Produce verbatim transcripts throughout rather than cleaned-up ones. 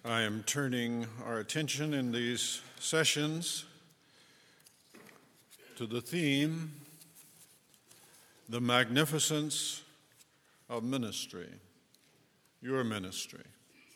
I am turning our attention in these sessions to the theme, the magnificence of ministry, your ministry.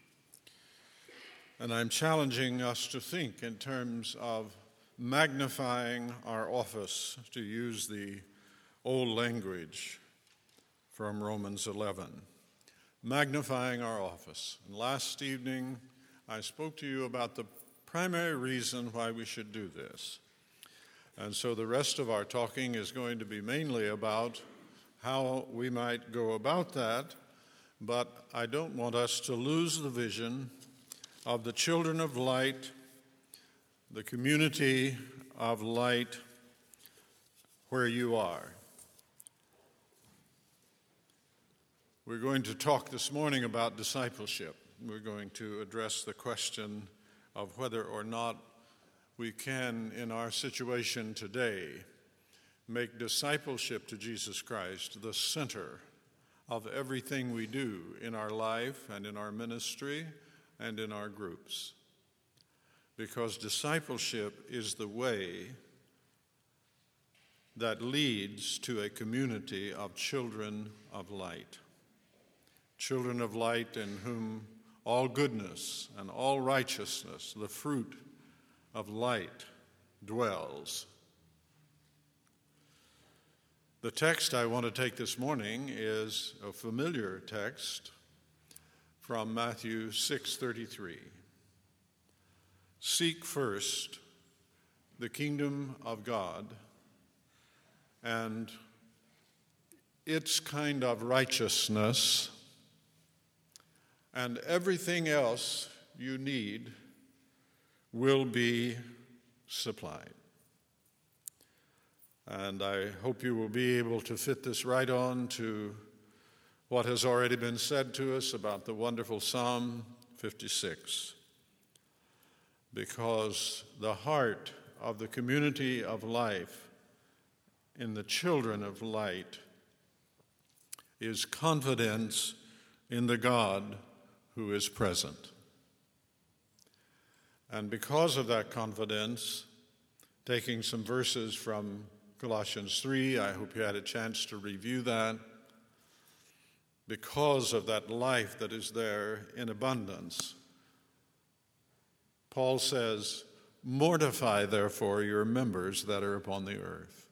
And I'm challenging us to think in terms of magnifying our office, to use the old language from Romans eleven. Magnifying our office. And last evening, I spoke to you about the primary reason why we should do this. And so the rest of our talking is going to be mainly about how we might go about that, but I don't want us to lose the vision of the children of light, the community of light where you are. We're going to talk this morning about discipleship. We're going to address the question of whether or not we can, in our situation today, make discipleship to Jesus Christ the center of everything we do in our life and in our ministry and in our groups. Because discipleship is the way that leads to a community of children of light. Children of light in whom all goodness and all righteousness, the fruit of light, dwells. The text I want to take this morning is a familiar text from Matthew six thirty-three. Seek first the kingdom of God and its kind of righteousness, and everything else you need will be supplied. And I hope you will be able to fit this right on to what has already been said to us about the wonderful Psalm fifty-six. Because the heart of the community of life in the children of light is confidence in the God who is present. And because of that confidence, taking some verses from Colossians three, I hope you had a chance to review that. Because of that life that is there in abundance, Paul says, mortify therefore your members that are upon the earth.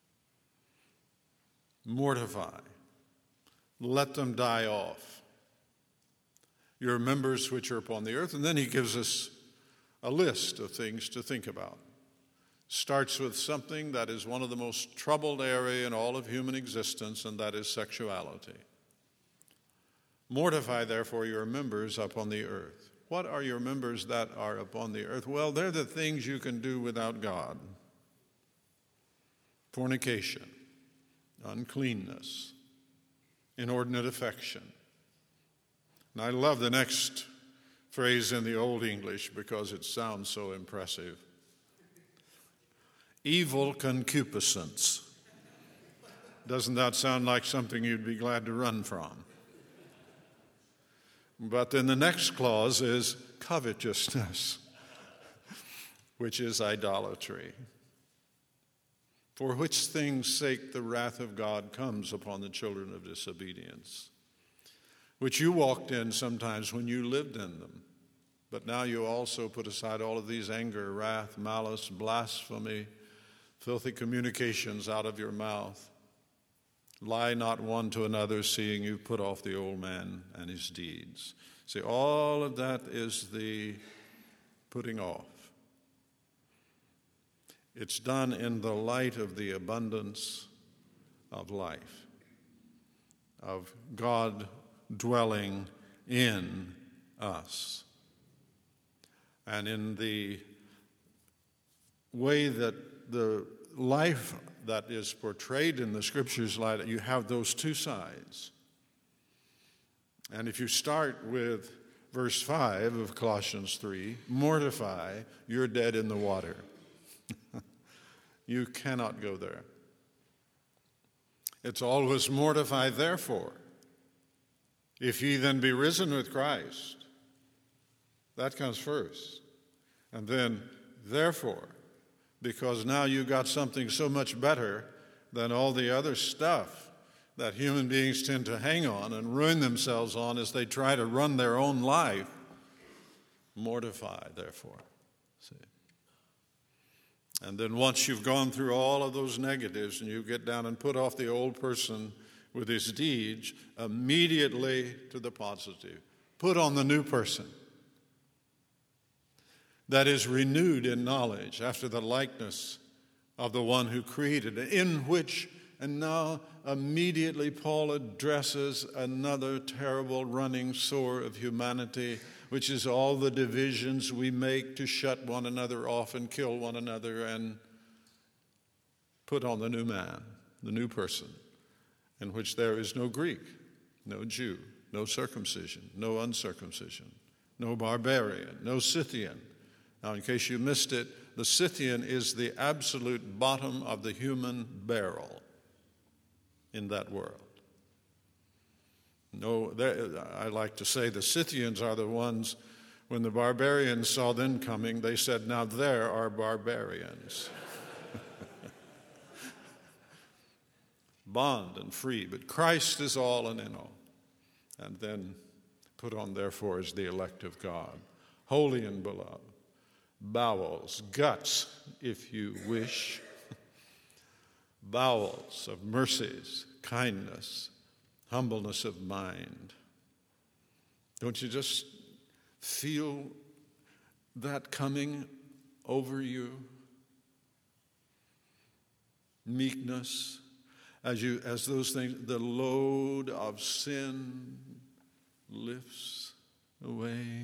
Mortify. Let them die off. Your members which are upon the earth. And then he gives us a list of things to think about. Starts with something that is one of the most troubled area in all of human existence, and that is sexuality. Mortify, therefore, your members upon the earth. What are your members that are upon the earth? Well, they're the things you can do without God. Fornication, uncleanness, inordinate affection. And I love the next phrase in the Old English because it sounds so impressive. Evil concupiscence. Doesn't that sound like something you'd be glad to run from? But then the next clause is covetousness, which is idolatry. For which things' sake the wrath of God comes upon the children of disobedience, which you walked in sometimes when you lived in them. But now you also put aside all of these anger, wrath, malice, blasphemy, filthy communications out of your mouth. Lie not one to another, seeing you put off the old man and his deeds. See, all of that is the putting off. It's done in the light of the abundance of life, of God dwelling in us. And in the way that the life that is portrayed in the scriptures, like you have those two sides. And if you start with verse five of Colossians three, mortify, you're dead in the water. You cannot go there. It's always mortify, therefore. If ye then be risen with Christ, That comes first. And then, therefore, because now you got something so much better than all the other stuff that human beings tend to hang on and ruin themselves on as they try to run their own life, mortify, therefore. See? And then once you've gone through all of those negatives and you get down and put off the old person with his deeds, immediately to the positive. Put on the new person that is renewed in knowledge after the likeness of the one who created it, in which, and now immediately Paul addresses another terrible running sore of humanity, which is all the divisions we make to shut one another off and kill one another, and put on the new man, the new person, in which there is no Greek, no Jew, no circumcision, no uncircumcision, no barbarian, no Scythian. Now, in case you missed it, the Scythian is the absolute bottom of the human barrel in that world. No, I like to say the Scythians are the ones, when the barbarians saw them coming, they said, now there are barbarians. Bond and free, but Christ is all and in all. And then put on, therefore, as the elect of God, holy and beloved, bowels, guts, if you wish, bowels of mercies, kindness, humbleness of mind. Don't you just feel that coming over you? Meekness, as you as those things, the load of sin lifts away.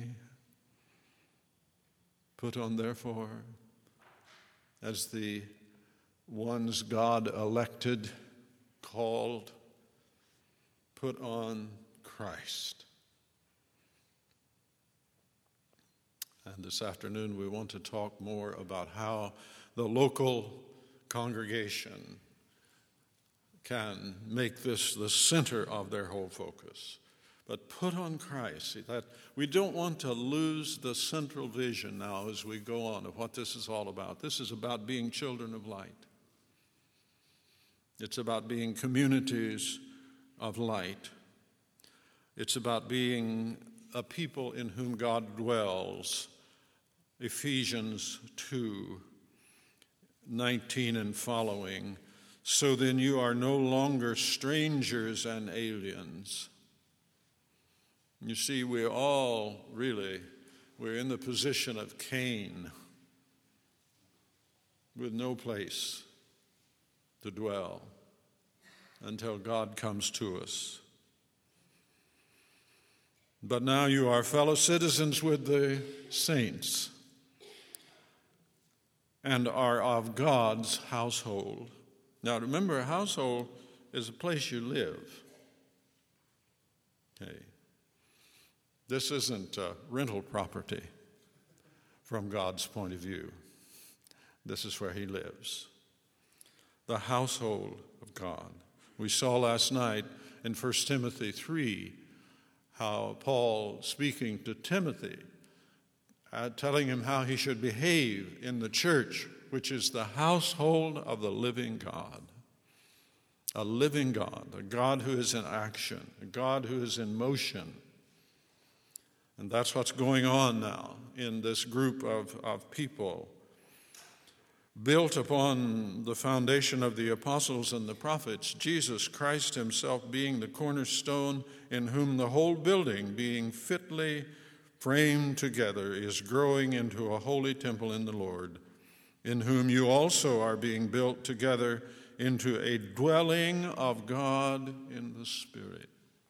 Put on, therefore, as the ones God elected, called, put on Christ. And this afternoon we want to talk more about how the local congregation can make this the center of their whole focus. But put on Christ. See, that we don't want to lose the central vision now as we go on of what this is all about. This is about being children of light. It's about being communities of light. It's about being a people in whom God dwells. Ephesians two, nineteen and following. So then you are no longer strangers and aliens. You see, we're all really, we're in the position of Cain with no place to dwell until God comes to us. But now you are fellow citizens with the saints and are of God's household. Now remember, a household is a place you live. Okay. This isn't uh, rental property from God's point of view. This is where he lives. The household of God. We saw last night in First Timothy three how Paul, speaking to Timothy, uh, telling him how he should behave in the church, which is the household of the living God. A living God, a God who is in action, a God who is in motion. And that's what's going on now in this group of, of people, built upon the foundation of the apostles and the prophets, Jesus Christ himself being the cornerstone, in whom the whole building, being fitly framed together, is growing into a holy temple in the Lord, in whom you also are being built together into a dwelling of God in the Spirit.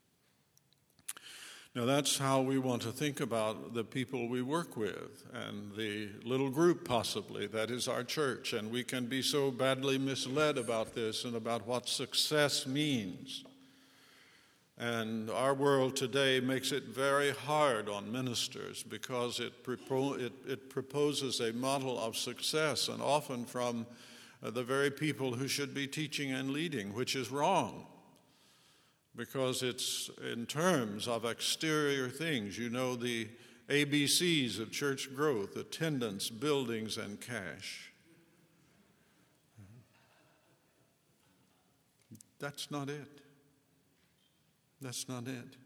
Now that's how we want to think about the people we work with and the little group possibly that is our church. And we can be so badly misled about this and about what success means. And our world today makes it very hard on ministers because it, propo- it, it proposes a model of success, and often from uh, the very people who should be teaching and leading, which is wrong. Because it's in terms of exterior things. You know, the A B Cs of church growth: attendance, buildings, and cash. That's not it. That's not it.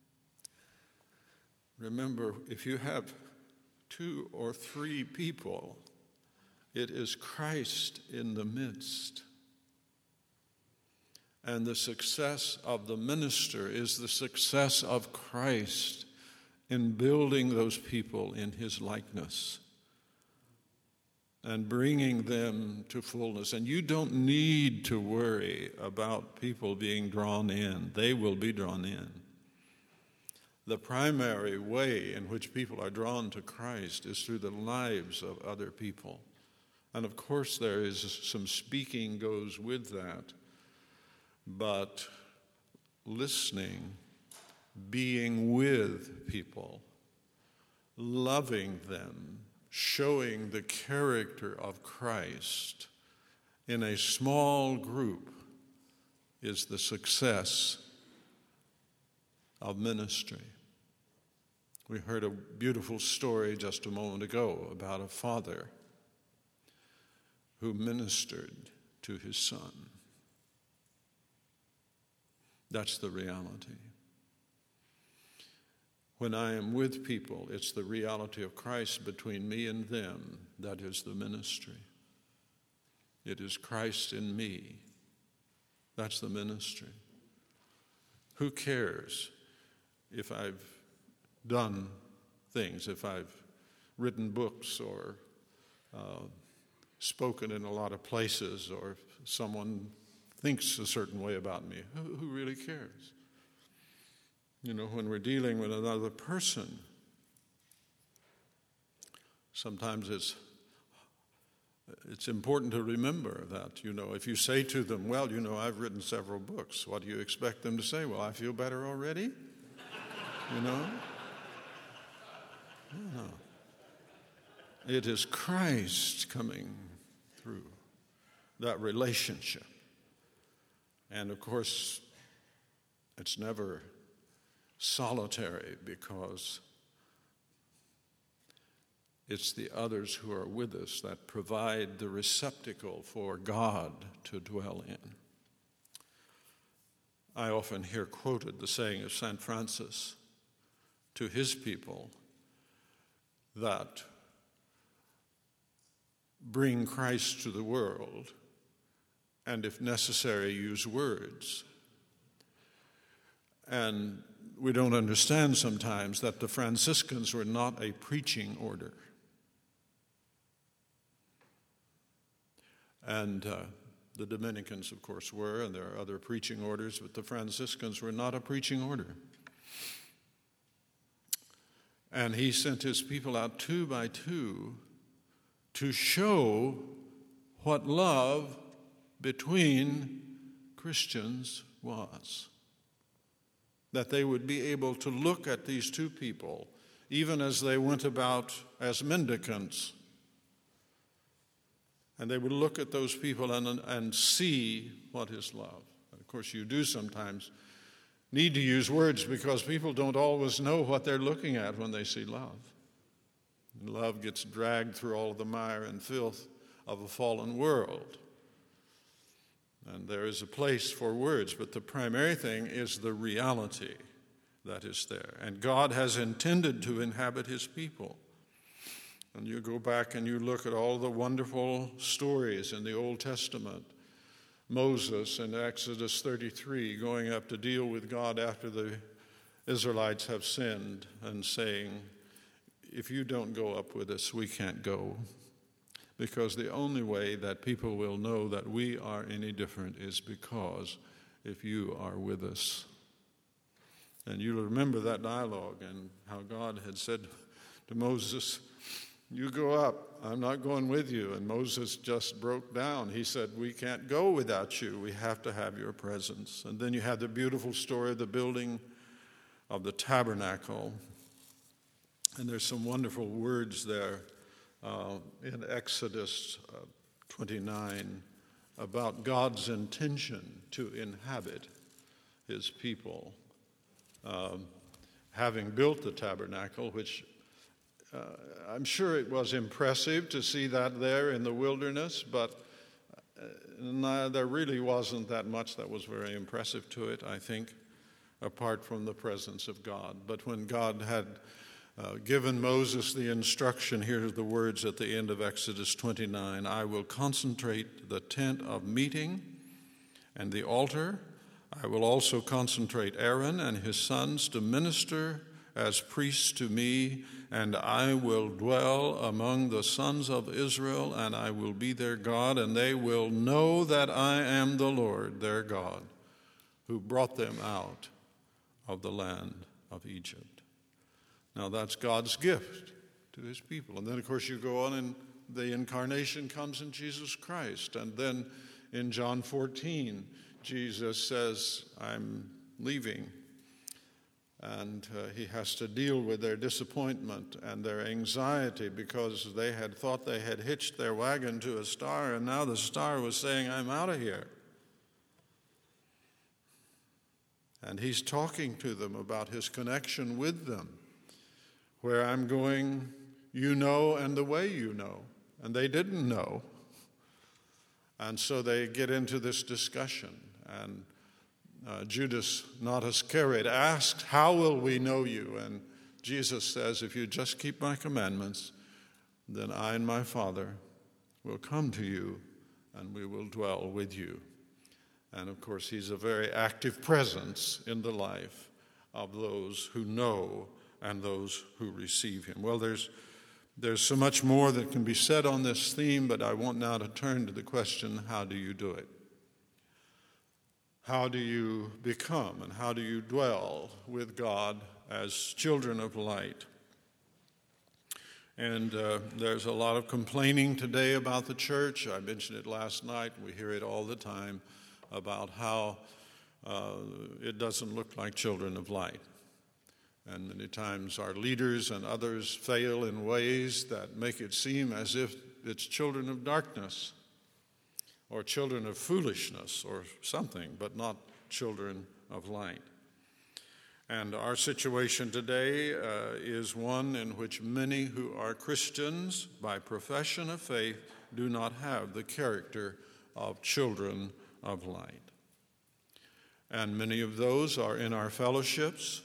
Remember, if you have two or three people, it is Christ in the midst. And the success of the minister is the success of Christ in building those people in his likeness and bringing them to fullness. And you don't need to worry about people being drawn in. They will be drawn in. The primary way in which people are drawn to Christ is through the lives of other people. And of course there is some speaking goes with that, but listening, being with people, loving them, showing the character of Christ in a small group is the success of ministry. We heard a beautiful story just a moment ago about a father who ministered to his son. That's the reality. When I am with people, it's the reality of Christ between me and them. That is the ministry. It is Christ in me. That's the ministry. Who cares if I've done things, if I've written books or uh, spoken in a lot of places, or if someone thinks a certain way about me? Who, who really cares? You know, when we're dealing with another person, sometimes it's it's important to remember that, you know, if you say to them, well, you know, I've written several books, what do you expect them to say? Well, I feel better already? You know? No. It is Christ coming through that relationship. And of course, it's never solitary, because it's the others who are with us that provide the receptacle for God to dwell in. I often hear quoted the saying of Saint Francis to his people that bring Christ to the world, and if necessary, use words. And we don't understand sometimes that the Franciscans were not a preaching order. And uh, the Dominicans, of course, were, and there are other preaching orders, but the Franciscans were not a preaching order. And he sent his people out two by two to show what love between Christians was. That they would be able to look at these two people, even as they went about as mendicants, and they would look at those people and, and see what is love. And of course, you do sometimes need to use words, because people don't always know what they're looking at when they see love. And love gets dragged through all the mire and filth of a fallen world. And there is a place for words, but the primary thing is the reality that is there. And God has intended to inhabit his people. And you go back and you look at all the wonderful stories in the Old Testament. Moses in Exodus thirty-three going up to deal with God after the Israelites have sinned, and saying, if you don't go up with us, we can't go. Because the only way that people will know that we are any different is because if you are with us. And you'll remember that dialogue and how God had said to Moses, you go up, I'm not going with you. And Moses just broke down. He said, we can't go without you. We have to have your presence. And then you have the beautiful story of the building of the tabernacle. And there's some wonderful words there. Uh, in Exodus uh, twenty-nine about God's intention to inhabit his people. Um, having built the tabernacle, which uh, I'm sure it was impressive to see that there in the wilderness, but uh, no, there really wasn't that much that was very impressive to it, I think, apart from the presence of God. But when God had uh, given Moses the instruction, here are the words at the end of Exodus twenty-nine, I will consecrate the tent of meeting and the altar. I will also consecrate Aaron and his sons to minister as priests to me, and I will dwell among the sons of Israel, and I will be their God, and they will know that I am the Lord their God, who brought them out of the land of Egypt. Now that's God's gift to his people. And then, of course, you go on and the incarnation comes in Jesus Christ. And then in John fourteen, Jesus says, I'm leaving. And uh, he has to deal with their disappointment and their anxiety because they had thought they had hitched their wagon to a star, and now the star was saying, I'm out of here. And he's talking to them about his connection with them. Where I'm going, you know, and the way you know. And they didn't know. And so they get into this discussion. And uh, Judas, not Iscariot, asked, how will we know you? And Jesus says, if you just keep my commandments, then I and my Father will come to you, and we will dwell with you. And, of course, he's a very active presence in the life of those who know and those who receive him. Well, there's there's so much more that can be said on this theme, but I want now to turn to the question, how do you do it? How do you become and how do you dwell with God as children of light? And uh, there's a lot of complaining today about the church. I mentioned it last night. We hear it all the time about how uh, it doesn't look like children of light. And many times our leaders and others fail in ways that make it seem as if it's children of darkness or children of foolishness or something, but not children of light. And our situation today uh, is one in which many who are Christians by profession of faith do not have the character of children of light. And many of those are in our fellowships.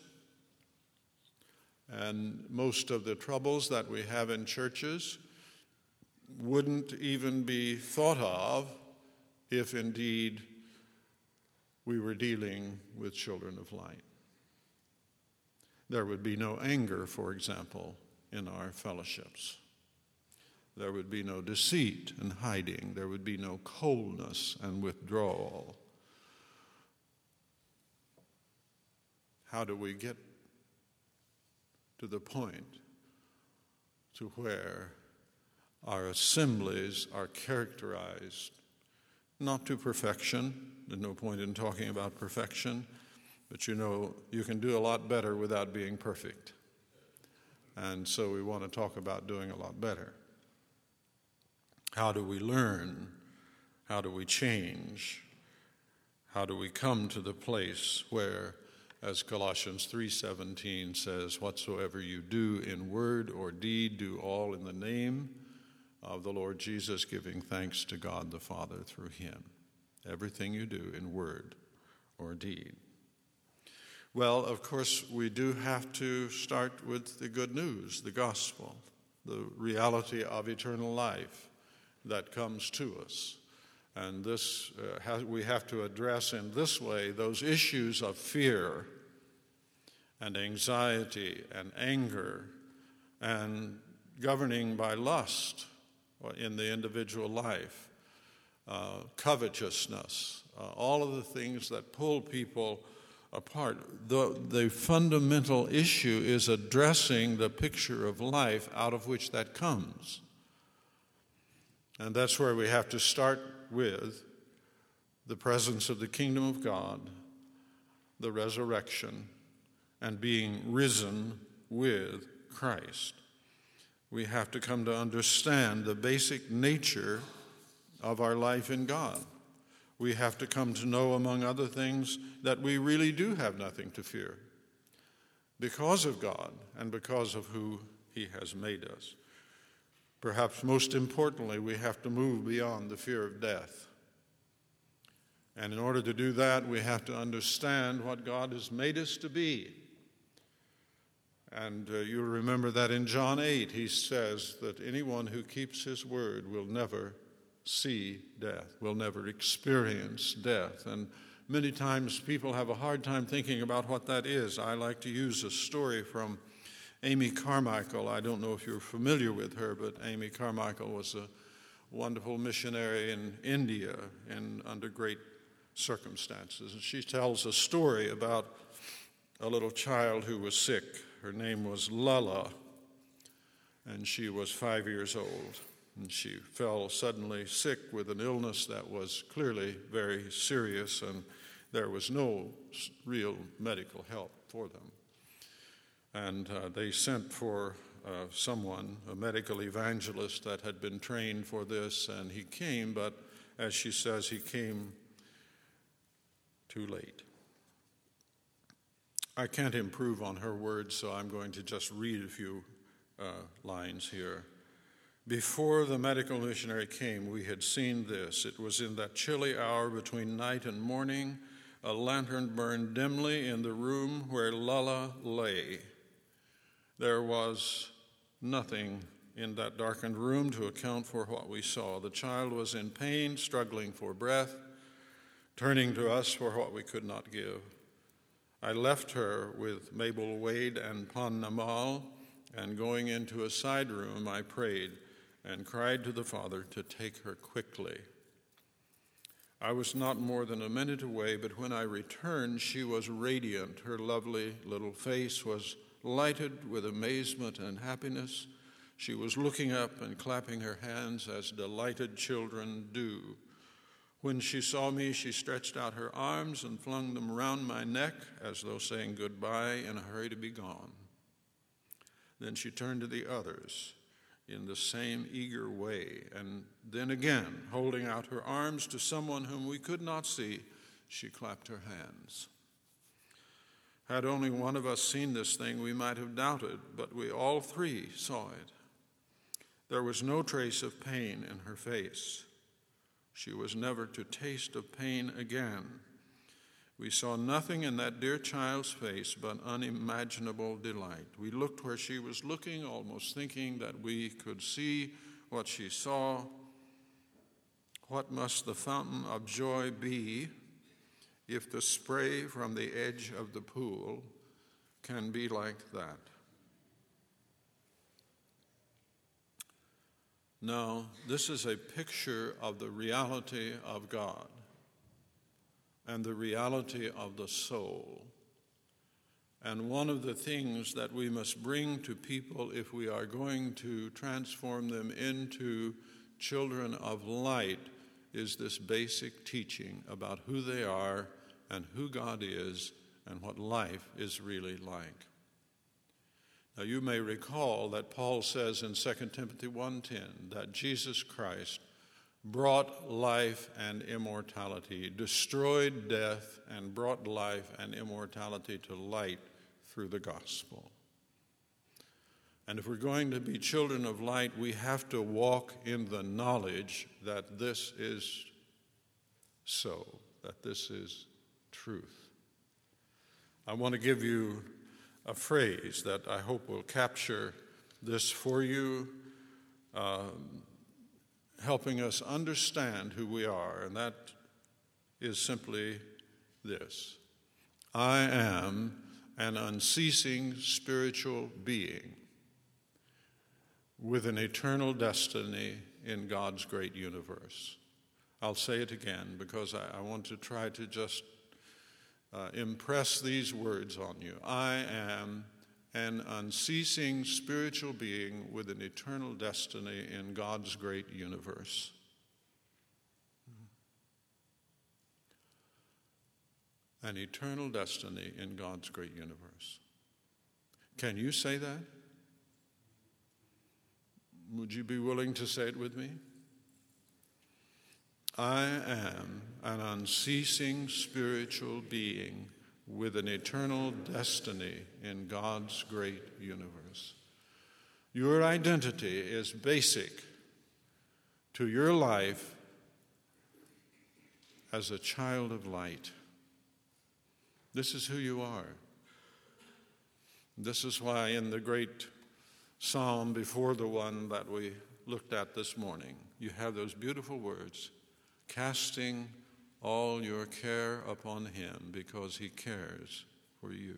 And most of the troubles that we have in churches wouldn't even be thought of if indeed we were dealing with children of light. There would be no anger, for example, in our fellowships. There would be no deceit and hiding. There would be no coldness and withdrawal. How do we get to the point to where our assemblies are characterized not to perfection? There's no point in talking about perfection, but you know, you can do a lot better without being perfect. And so we want to talk about doing a lot better. How do we learn? How do we change? How do we come to the place where, as Colossians three seventeen says, whatsoever you do in word or deed, do all in the name of the Lord Jesus, giving thanks to God the Father through him. Everything you do in word or deed. Well, of course, we do have to start with the good news, the gospel, the reality of eternal life that comes to us. And this uh, has, we have to address in this way those issues of fear and anxiety and anger and governing by lust in the individual life, uh, covetousness, uh, all of the things that pull people apart. The, the fundamental issue is addressing the picture of life out of which that comes. And that's where we have to start with the presence of the kingdom of God, the resurrection, and being risen with Christ. We have to come to understand the basic nature of our life in God. We have to come to know, among other things, that we really do have nothing to fear because of God and because of who he has made us. Perhaps most importantly, we have to move beyond the fear of death. And in order to do that, we have to understand what God has made us to be. And uh, you'll remember that in John eight, he says that anyone who keeps his word will never see death, will never experience death. And many times people have a hard time thinking about what that is. I like to use a story from Amy Carmichael. I don't know if you're familiar with her, but Amy Carmichael was a wonderful missionary in India and under great circumstances. And she tells a story about a little child who was sick. Her name was Lala, and she was five years old. And she fell suddenly sick with an illness that was clearly very serious, and there was no real medical help for them. And uh, they sent for uh, someone, a medical evangelist that had been trained for this, and he came, but as she says, he came too late. I can't improve on her words, so I'm going to just read a few uh, lines here. Before the medical missionary came, we had seen this. It was in that chilly hour between night and morning. A lantern burned dimly in the room where Lala lay. There was nothing in that darkened room to account for what we saw. The child was in pain, struggling for breath, turning to us for what we could not give. I left her with Mabel Wade and Pon Namal, and going into a side room, I prayed and cried to the Father to take her quickly. I was not more than a minute away, but when I returned, she was radiant. Her lovely little face was lighted with amazement and happiness. She was looking up and clapping her hands as delighted children do. When she saw me, she stretched out her arms and flung them around my neck as though saying goodbye in a hurry to be gone. Then she turned to the others in the same eager way, and then again, holding out her arms to someone whom we could not see, she clapped her hands. Had only one of us seen this thing, we might have doubted, but we all three saw it. There was no trace of pain in her face. She was never to taste of pain again. We saw nothing in that dear child's face but unimaginable delight. We looked where she was looking, almost thinking that we could see what she saw. What must the fountain of joy be if the spray from the edge of the pool can be like that? Now, this is a picture of the reality of God and the reality of the soul. And one of the things that we must bring to people if we are going to transform them into children of light is this basic teaching about who they are and who God is and what life is really like. Now, you may recall that Paul says in Second Timothy one ten that Jesus Christ brought life and immortality, destroyed death, and brought life and immortality to light through the gospel. And if we're going to be children of light, we have to walk in the knowledge that this is so, that this is truth. I want to give you a phrase that I hope will capture this for you, um, helping us understand who we are, and that is simply this: I am an unceasing spiritual being with an eternal destiny in God's great universe. I'll say it again because I, I want to try to just uh, impress these words on you. I am an unceasing spiritual being with an eternal destiny in God's great universe. An eternal destiny in God's great universe. Can you say that? Would you be willing to say it with me? I am an unceasing spiritual being with an eternal destiny in God's great universe. Your identity is basic to your life as a child of light. This is who you are. This is why in the great psalm before the one that we looked at this morning, you have those beautiful words, casting all your care upon him because he cares for you.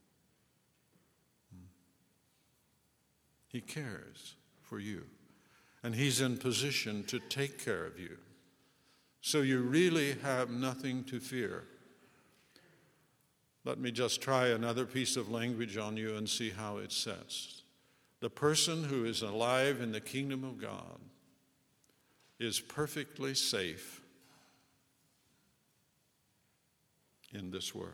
He cares for you. And he's in position to take care of you. So you really have nothing to fear. Let me just try another piece of language on you and see how it sets. The person who is alive in the kingdom of God is perfectly safe in this world.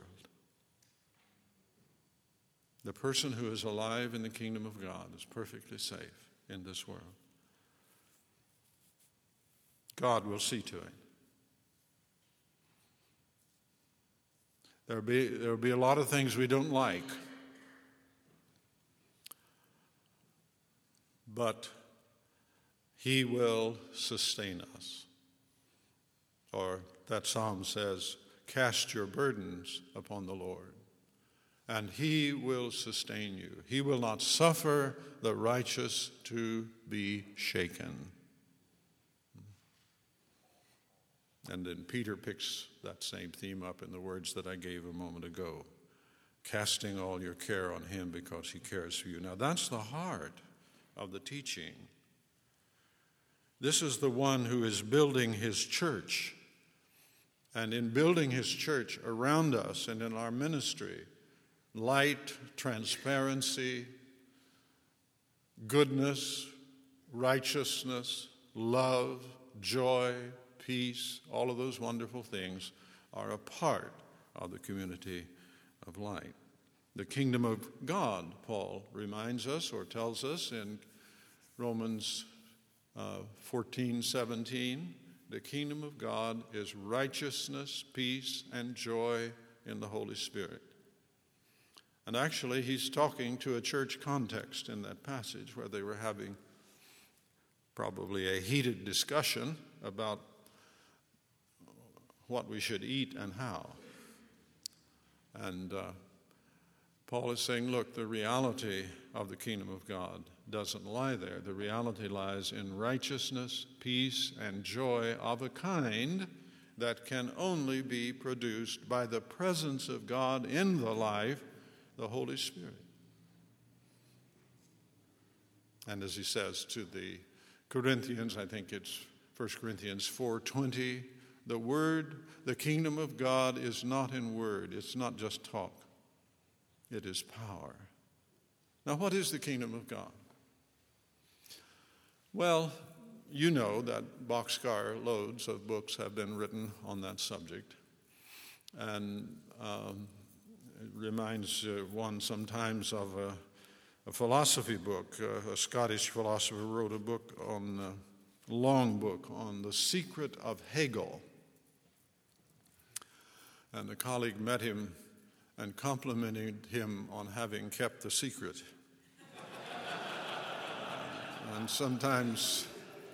The person who is alive in the kingdom of God is perfectly safe in this world. God will see to it. There'll be, there'll be a lot of things we don't like. But he will sustain us. Or that psalm says, cast your burdens upon the Lord, and he will sustain you. He will not suffer the righteous to be shaken. And then Peter picks that same theme up in the words that I gave a moment ago. Casting all your care on him because he cares for you. Now that's the heart of the teaching. This is the one who is building his church. And in building his church around us and in our ministry, light, transparency, goodness, righteousness, love, joy, peace, all of those wonderful things are a part of the community of light. The kingdom of God, Paul reminds us or tells us in Romans uh, fourteen seventeen, the kingdom of God is righteousness, peace, and joy in the Holy Spirit. And actually, he's talking to a church context in that passage where they were having probably a heated discussion about what we should eat and how. And uh, Paul is saying, look, the reality of the kingdom of God doesn't lie there. The reality lies in righteousness, peace, and joy of a kind that can only be produced by the presence of God in the life, the Holy Spirit. And as he says to the Corinthians, I think it's First Corinthians four twenty, the word, the kingdom of God is not in word. It's not just talk. It is power. Now, what is the kingdom of God? Well, you know that boxcar loads of books have been written on that subject. And um, it reminds uh, one sometimes of a, a philosophy book. Uh, a Scottish philosopher wrote a book on, a long book on the secret of Hegel. And a colleague met him and complimented him on having kept the secret. And sometimes,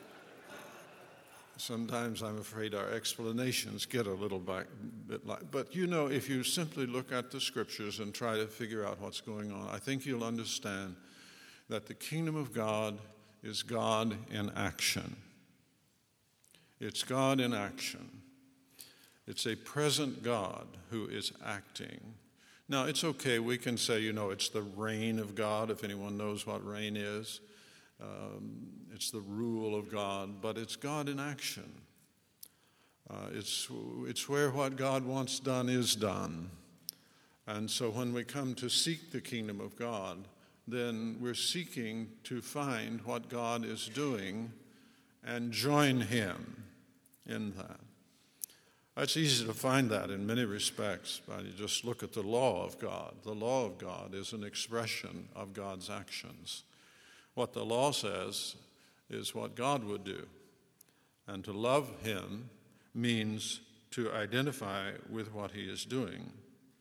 sometimes I'm afraid our explanations get a little back, bit like, but you know, if you simply look at the scriptures and try to figure out what's going on, I think you'll understand that the kingdom of God is God in action. It's God in action. It's a present God who is acting. Now, it's okay. We can say, you know, it's the reign of God, if anyone knows what reign is. Um, it's the rule of God, but it's God in action. Uh, it's, it's where what God wants done is done. And so when we come to seek the kingdom of God, then we're seeking to find what God is doing and join him in that. It's easy to find that in many respects, but you just look at the law of God. The law of God is an expression of God's actions. What the law says is what God would do. And to love him means to identify with what he is doing.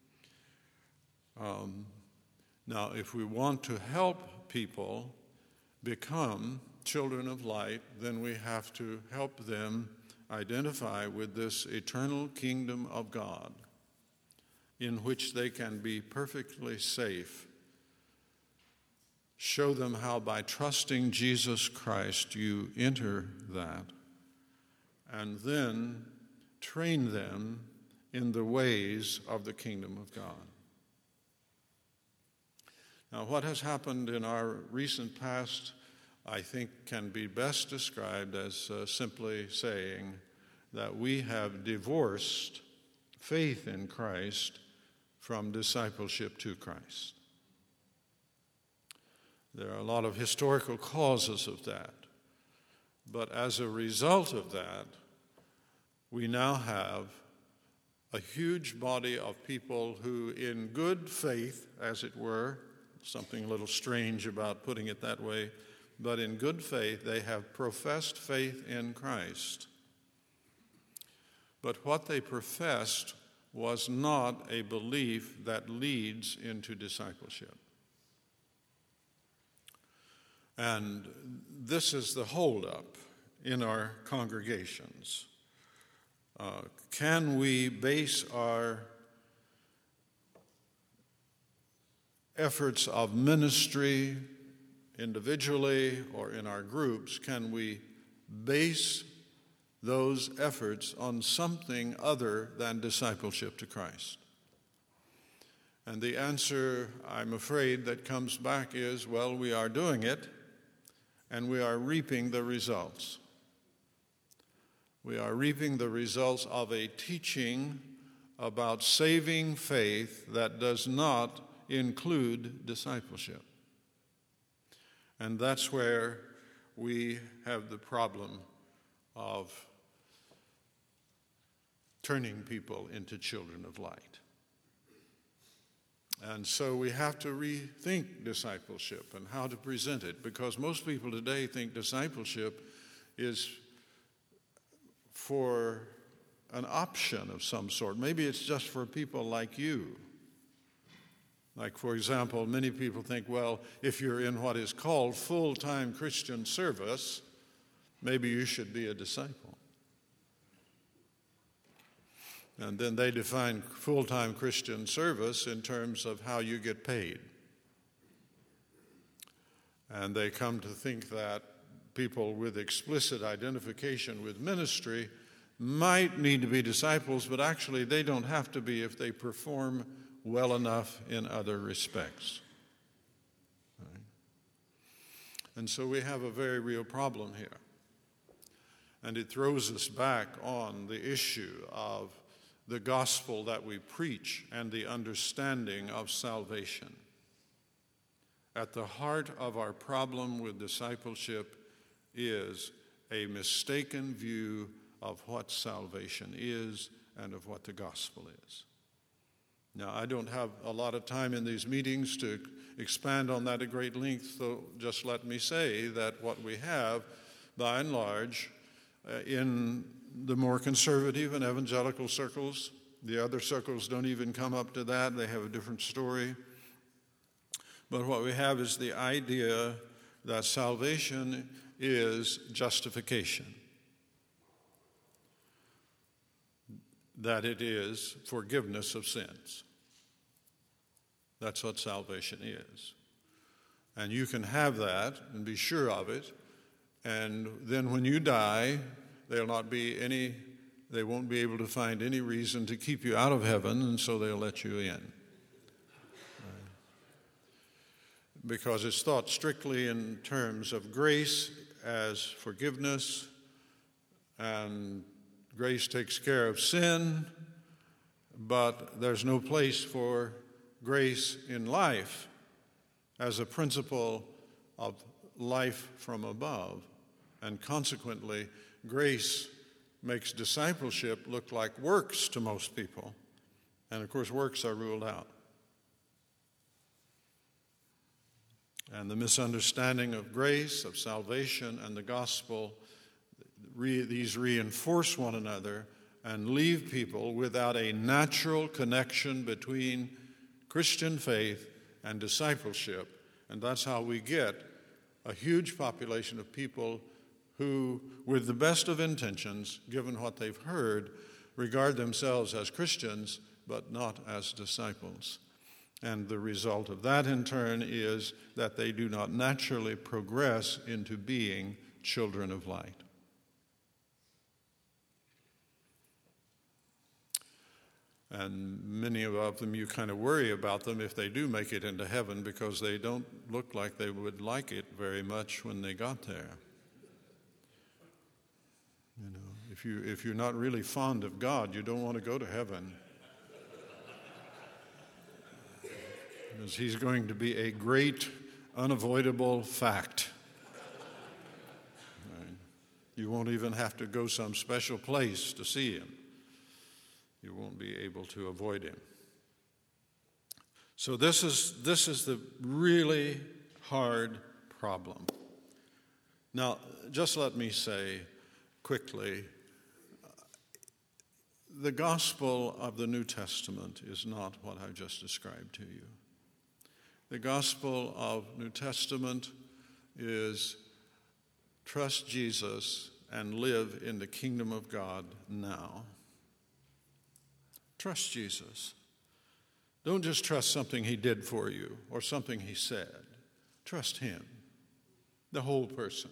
Um, now, if we want to help people become children of light, then we have to help them identify with this eternal kingdom of God in which they can be perfectly safe. Show them how by trusting Jesus Christ you enter that, and then train them in the ways of the kingdom of God. Now, what has happened in our recent past, I think, can be best described as uh, simply saying that we have divorced faith in Christ from discipleship to Christ. There are a lot of historical causes of that, but as a result of that, we now have a huge body of people who, in good faith, as it were, something a little strange about putting it that way, but in good faith, they have professed faith in Christ. But what they professed was not a belief that leads into discipleship. And this is the holdup in our congregations. Uh, can we base our efforts of ministry individually or in our groups, can we base those efforts on something other than discipleship to Christ? And the answer, I'm afraid, that comes back is, well, we are doing it, and we are reaping the results. We are reaping the results of a teaching about saving faith that does not include discipleship. And that's where we have the problem of turning people into children of light. And so we have to rethink discipleship and how to present it, because most people today think discipleship is for an option of some sort. Maybe it's just for people like you. Like, for example, many people think, well, if you're in what is called full-time Christian service, maybe you should be a disciple. And then they define full-time Christian service in terms of how you get paid. And they come to think that people with explicit identification with ministry might need to be disciples, but actually they don't have to be if they perform well enough in other respects. Right? And so we have a very real problem here. And it throws us back on the issue of the gospel that we preach and the understanding of salvation. At the heart of our problem with discipleship is a mistaken view of what salvation is and of what the gospel is. Now, I don't have a lot of time in these meetings to expand on that at great length, so just let me say that what we have, by and large, uh, in the more conservative and evangelical circles, the other circles don't even come up to that, they have a different story. But what we have is the idea that salvation is justification, that it is forgiveness of sins. That's what salvation is. And you can have that and be sure of it, and then when you die, there'll not be any, they won't be able to find any reason to keep you out of heaven, and so they'll let you in. Because it's thought strictly in terms of grace as forgiveness, and grace takes care of sin, but there's no place for grace in life as a principle of life from above. And consequently, grace makes discipleship look like works to most people. And of course, works are ruled out. And the misunderstanding of grace, of salvation, and the gospel, re- these reinforce one another and leave people without a natural connection between Christian faith and discipleship. And that's how we get a huge population of people who, with the best of intentions, given what they've heard, regard themselves as Christians, but not as disciples. And the result of that, in turn, is that they do not naturally progress into being children of light. And many of them, you kind of worry about them if they do make it into heaven, because they don't look like they would like it very much when they got there. You know, if you if you're not really fond of God, you don't want to go to heaven, because He's going to be a great, unavoidable fact. Right? You won't even have to go some special place to see Him. You won't be able to avoid Him. So this is this is the really hard problem. Now, just let me say quickly, the gospel of the New Testament is not what I've just described to you. The gospel of New Testament is trust Jesus and live in the kingdom of God now. Trust Jesus. Don't just trust something He did for you or something He said. Trust Him, the whole person.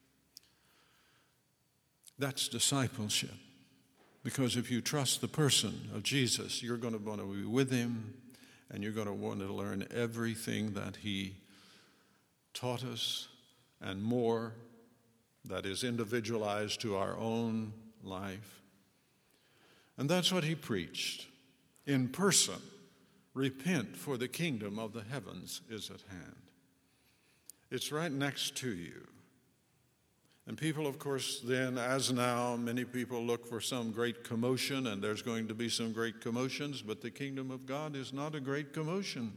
That's discipleship. Because if you trust the person of Jesus, you're going to want to be with Him, and you're going to want to learn everything that He taught us and more, that is individualized to our own life. And that's what He preached in person. Repent, for the kingdom of the heavens is at hand. It's right next to you. And people, of course, then, as now, many people look for some great commotion, and there's going to be some great commotions, but the kingdom of God is not a great commotion.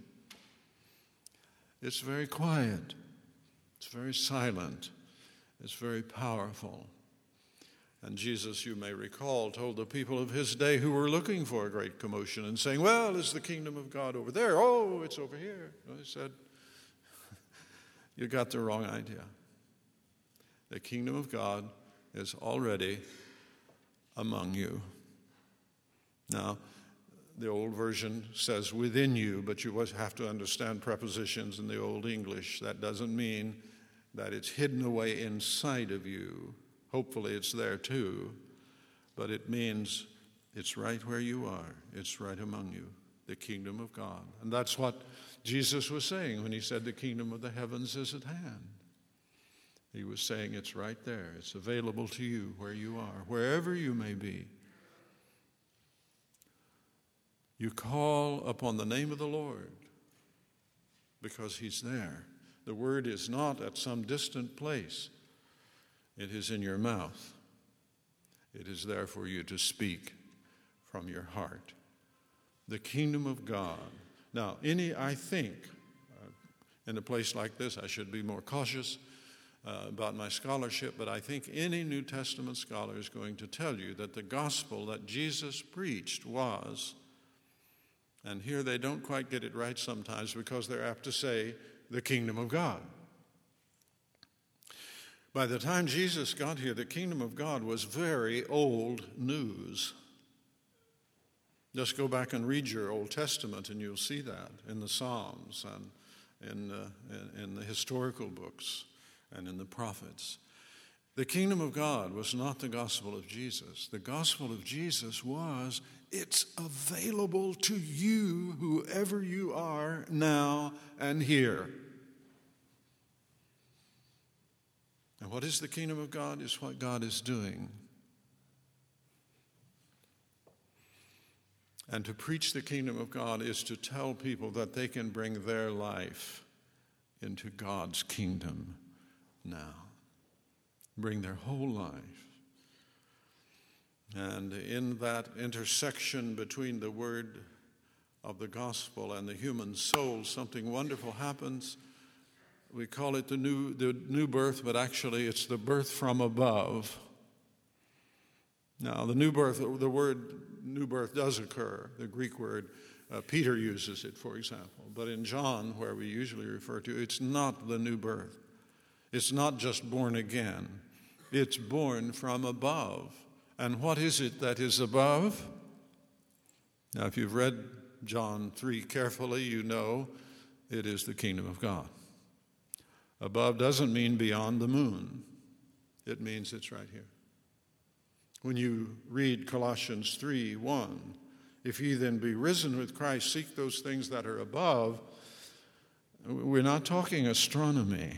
It's very quiet. It's very silent. It's very powerful. And Jesus, you may recall, told the people of His day who were looking for a great commotion and saying, well, is the kingdom of God over there? Oh, it's over here. Well, He said, you got the wrong idea. The kingdom of God is already among you. Now, the old version says within you, but you have to understand prepositions in the Old English. That doesn't mean that it's hidden away inside of you. Hopefully it's there too, but it means it's right where you are. It's right among you, the kingdom of God. And that's what Jesus was saying when He said the kingdom of the heavens is at hand. He was saying it's right there. It's available to you where you are, wherever you may be. You call upon the name of the Lord because He's there. The word is not at some distant place. It is in your mouth. It is there for you to speak from your heart. The kingdom of God. Now, any, I think, uh, in a place like this, I should be more cautious uh, about my scholarship, but I think any New Testament scholar is going to tell you that the gospel that Jesus preached was, and here they don't quite get it right sometimes because they're apt to say, the kingdom of God. By the time Jesus got here, the kingdom of God was very old news. Just go back and read your Old Testament and you'll see that in the Psalms and in, uh, in, in the historical books and in the prophets. The kingdom of God was not the gospel of Jesus. The gospel of Jesus was, it's available to you, whoever you are, now and here. And what is the kingdom of God? Is what God is doing. And to preach the kingdom of God is to tell people that they can bring their life into God's kingdom now. Bring their whole life. And in that intersection between the word of the gospel and the human soul, something wonderful happens. We call it the new, the new birth, but actually it's the birth from above. Now, the new birth, the word new birth does occur. The Greek word, uh, Peter uses it, for example. But in John, where we usually refer to, it's not the new birth. It's not just born again. It's born from above. And what is it that is above? Now, if you've read John three carefully, you know it is the kingdom of God. Above doesn't mean beyond the moon. It means it's right here. When you read Colossians three one, if ye then be risen with Christ, seek those things that are above, we're not talking astronomy.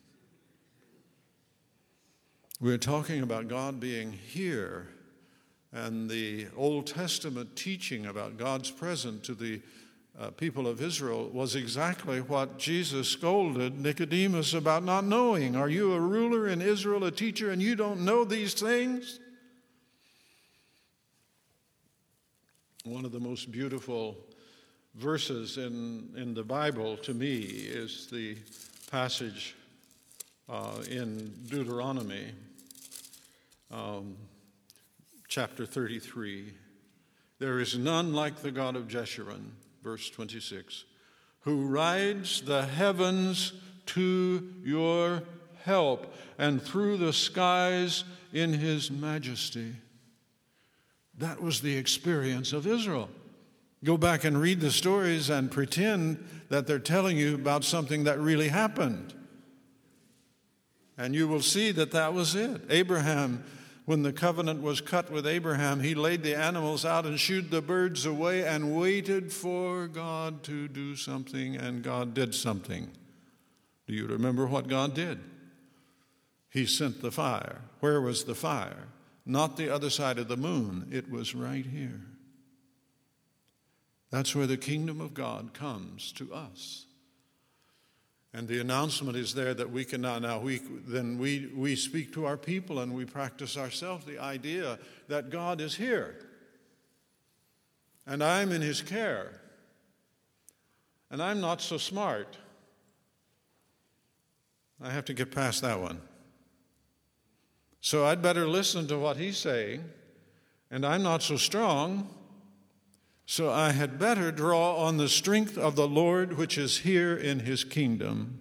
We're talking about God being here, and the Old Testament teaching about God's presence to the uh, people of Israel was exactly what Jesus scolded Nicodemus about not knowing. Are you a ruler in Israel, a teacher, and you don't know these things? One of the most beautiful verses in, in the Bible to me is the passage uh, in Deuteronomy, um, chapter thirty-three. There is none like the God of Jeshurun, verse twenty-six, who rides the heavens to your help and through the skies in his majesty. That was the experience of Israel. Go back and read the stories and pretend that they're telling you about something that really happened. And you will see that that was it. Abraham, when the covenant was cut with Abraham, he laid the animals out and shooed the birds away and waited for God to do something, and God did something. Do you remember what God did? He sent the fire. Where was the fire? Not the other side of the moon. It was right here. That's where the kingdom of God comes to us. And the announcement is there that we can now, now we, then we, we speak to our people and we practice ourselves the idea that God is here. And I'm in his care. And I'm not so smart. I have to get past that one. So I'd better listen to what he's saying. And I'm not so strong. So I had better draw on the strength of the Lord, which is here in his kingdom.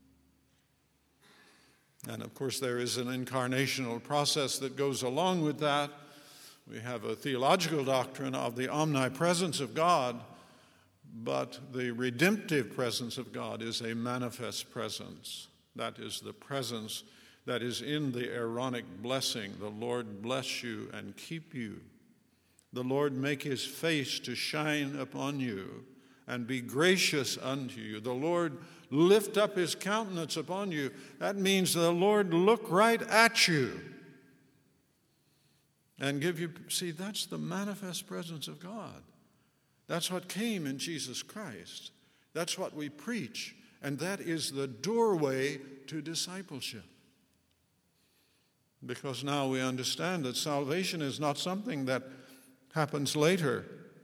And of course, there is an incarnational process that goes along with that. We have a theological doctrine of the omnipresence of God, but the redemptive presence of God is a manifest presence. That is the presence that is in the Aaronic blessing. The Lord bless you and keep you. The Lord make his face to shine upon you and be gracious unto you. The Lord lift up his countenance upon you. That means the Lord look right at you and give you, see, that's the manifest presence of God. That's what came in Jesus Christ. That's what we preach, and that is the doorway to discipleship. Because now we understand that salvation is not something that happens later.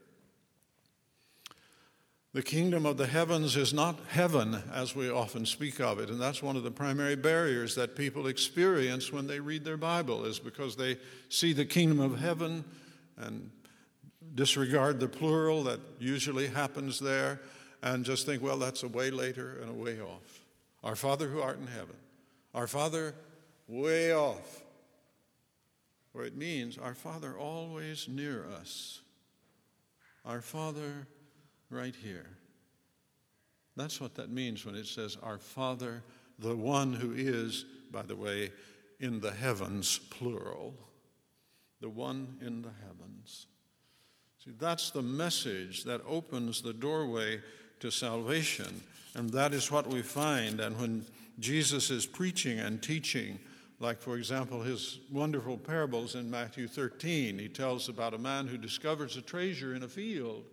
The kingdom of the heavens is not heaven as we often speak of it, and that's one of the primary barriers that people experience when they read their Bible, is because they see the kingdom of heaven and disregard the plural that usually happens there and just think, well, that's a way later and a way off. Our Father who art in heaven. Our Father way off. Where it means our Father always near us. Our Father right here. That's what that means when it says our Father, the one who is, by the way, in the heavens, plural. The one in the heavens. See, that's the message that opens the doorway to salvation. And that is what we find. And when Jesus is preaching and teaching, like, for example, his wonderful parables in Matthew thirteen. He tells about a man who discovers a treasure in a field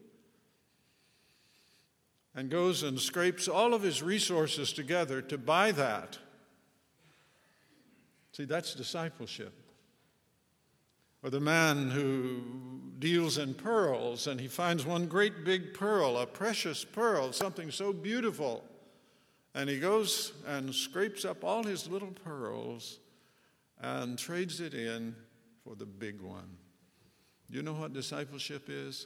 and goes and scrapes all of his resources together to buy that. See, that's discipleship. Or the man who deals in pearls, and he finds one great big pearl, a precious pearl, something so beautiful. And he goes and scrapes up all his little pearls and trades it in for the big one. Do you know what discipleship is?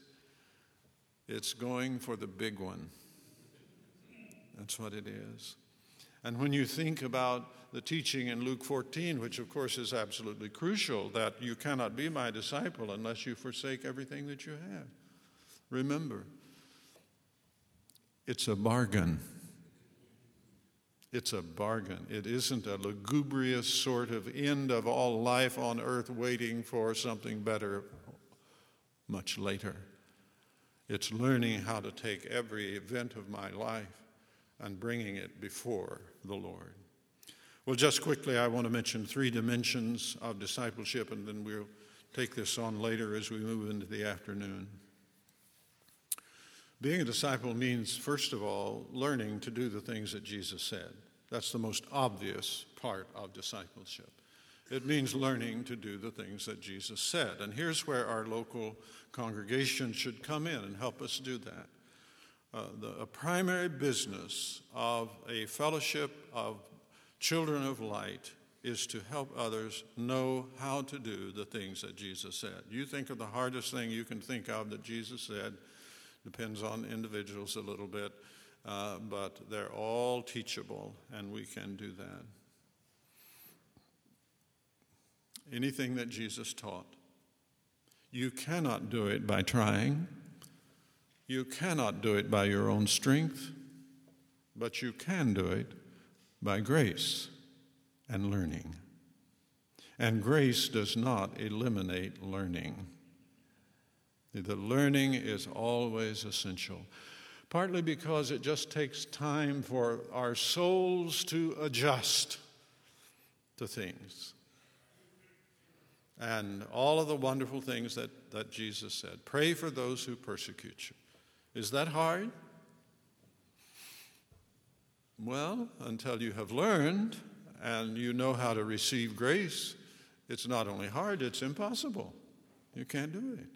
It's going for the big one. That's what it is. And when you think about the teaching in Luke fourteen, which of course is absolutely crucial, that you cannot be my disciple unless you forsake everything that you have. Remember, it's a bargain. It's a bargain. It isn't a lugubrious sort of end of all life on earth waiting for something better much later. It's learning how to take every event of my life and bringing it before the Lord. Well, just quickly, I want to mention three dimensions of discipleship, and then we'll take this on later as we move into the afternoon. Being a disciple means, first of all, learning to do the things that Jesus said. That's the most obvious part of discipleship. It means learning to do the things that Jesus said. And here's where our local congregation should come in and help us do that. Uh, the a primary business of a fellowship of children of light is to help others know how to do the things that Jesus said. You think of the hardest thing you can think of that Jesus said. Depends on individuals a little bit, uh, but they're all teachable, and we can do that. Anything that Jesus taught, you cannot do it by trying. You cannot do it by your own strength, but you can do it by grace and learning. And grace does not eliminate learning. The learning is always essential, partly because it just takes time for our souls to adjust to things. And all of the wonderful things that, that Jesus said. Pray for those who persecute you. Is that hard? Well, until you have learned and you know how to receive grace, it's not only hard, it's impossible. You can't do it.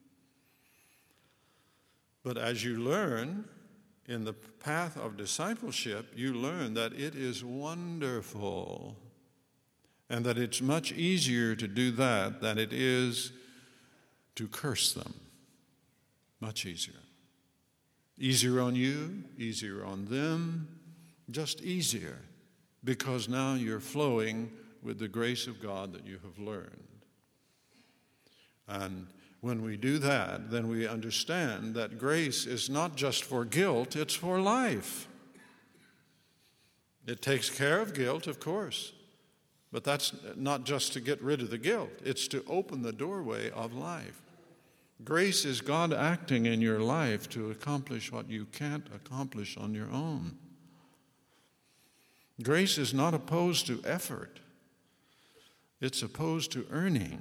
But as you learn in the path of discipleship, you learn that it is wonderful and that it's much easier to do that than it is to curse them. Much easier. Easier on you, easier on them, just easier, because now you're flowing with the grace of God that you have learned. And when we do that, then we understand that grace is not just for guilt, it's for life. It takes care of guilt, of course, but that's not just to get rid of the guilt. It's to open the doorway of life. Grace is God acting in your life to accomplish what you can't accomplish on your own. Grace is not opposed to effort. It's opposed to earning.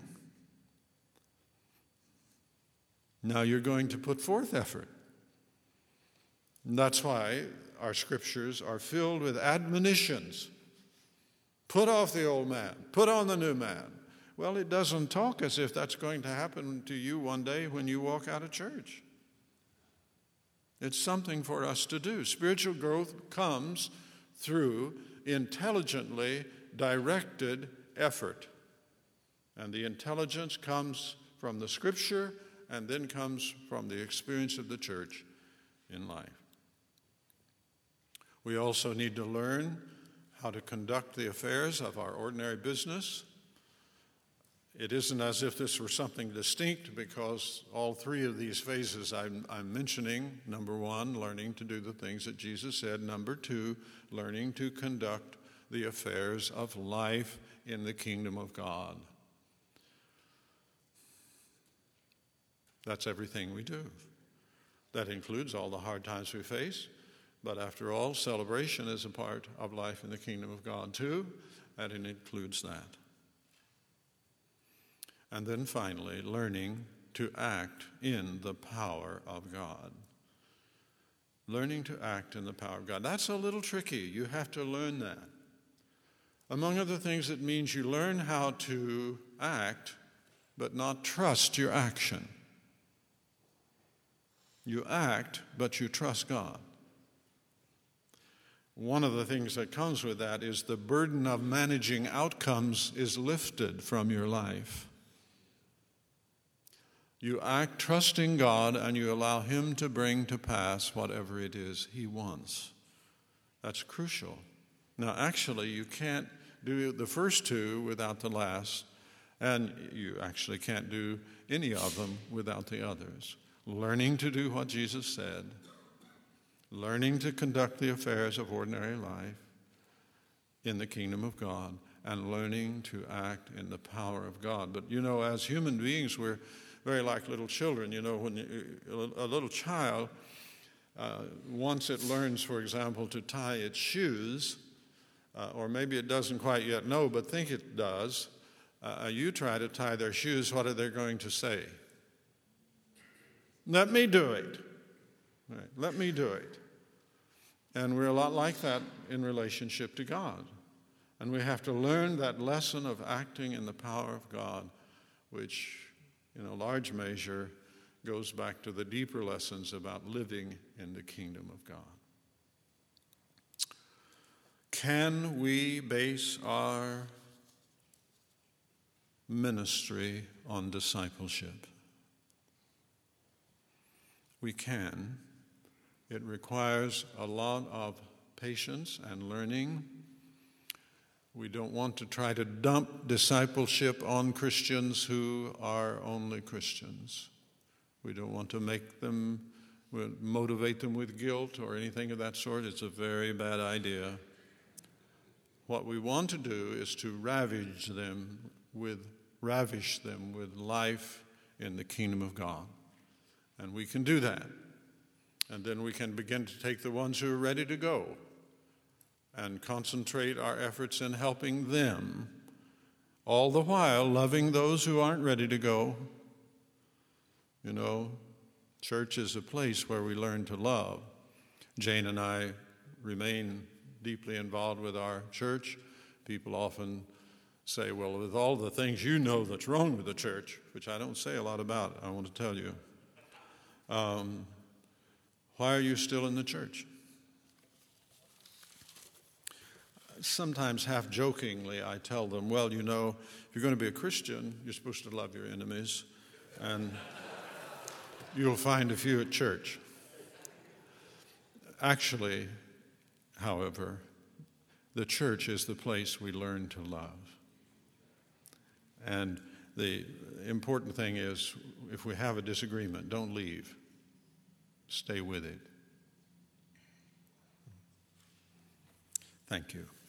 Now you're going to put forth effort. And that's why our scriptures are filled with admonitions. Put off the old man. Put on the new man. Well, it doesn't talk as if that's going to happen to you one day when you walk out of church. It's something for us to do. Spiritual growth comes through intelligently directed effort. And the intelligence comes from the scripture and then comes from the experience of the church in life. We also need to learn how to conduct the affairs of our ordinary business. It isn't as if this were something distinct, because all three of these phases I'm, I'm mentioning, number one, learning to do the things that Jesus said. Number two, learning to conduct the affairs of life in the kingdom of God. That's everything we do. That includes all the hard times we face, but after all, celebration is a part of life in the kingdom of God too, and it includes that. And then finally, learning to act in the power of God. Learning to act in the power of God. That's a little tricky. You have to learn that. Among other things, it means you learn how to act, but not trust your action. You act, but you trust God. One of the things that comes with that is the burden of managing outcomes is lifted from your life. You act trusting God, and you allow Him to bring to pass whatever it is He wants. That's crucial. Now, actually, you can't do the first two without the last, and you actually can't do any of them without the others. Learning to do what Jesus said, learning to conduct the affairs of ordinary life in the kingdom of God, and learning to act in the power of God. But, you know, as human beings, we're very like little children. You know, when you, a little child, uh, once it learns, for example, to tie its shoes, uh, or maybe it doesn't quite yet know, but think it does, uh, you try to tie their shoes, what are they going to say? Let me do it. Right, let me do it. And we're a lot like that in relationship to God. And we have to learn that lesson of acting in the power of God, which in a large measure goes back to the deeper lessons about living in the kingdom of God. Can we base our ministry on discipleship? We can. It requires a lot of patience and learning. We don't want to try to dump discipleship on Christians who are only Christians. We don't want to make them, motivate them with guilt or anything of that sort. It's a very bad idea. What we want to do is to ravage them with, ravish them with life in the kingdom of God. And we can do that. And then we can begin to take the ones who are ready to go and concentrate our efforts in helping them, all the while loving those who aren't ready to go. You know, church is a place where we learn to love. Jane and I remain deeply involved with our church. People often say, well, with all the things you know that's wrong with the church, which I don't say a lot about, I want to tell you, um, why are you still in the church? Sometimes half jokingly I tell them, well, you know, if you're going to be a Christian, you're supposed to love your enemies, and you'll find a few at church. Actually, however, the church is the place we learn to love. And the important thing is, if we have a disagreement, don't leave. Stay with it. Thank you.